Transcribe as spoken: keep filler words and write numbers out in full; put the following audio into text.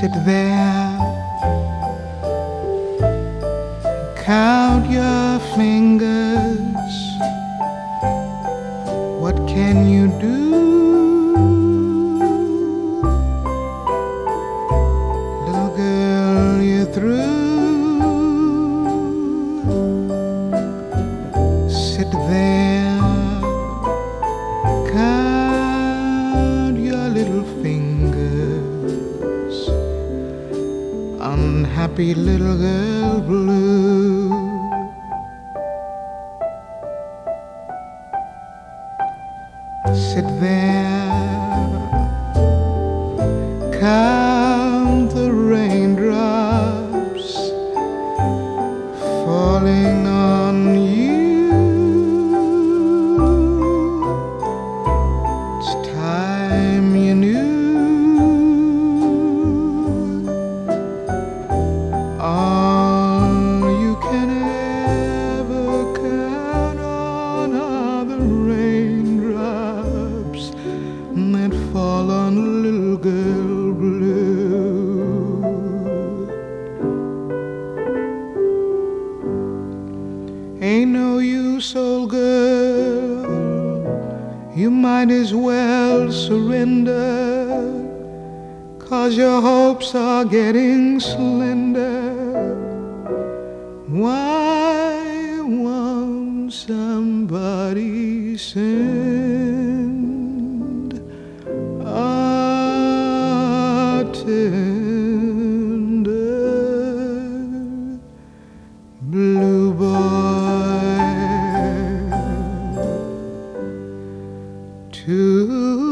Sit there, count your fingers. What can you do? Little girl, you're through. Sit there, count your little fingers. Unhappy little girl blue. Sit there, count the raindrops falling on you. It's time you knew. All you can ever count on are the raindrops that fall on little girl blue. Ain't no use, old girl, you might as well surrender, 'cause your hopes are getting slender. Why won't somebody send a tender blue boy to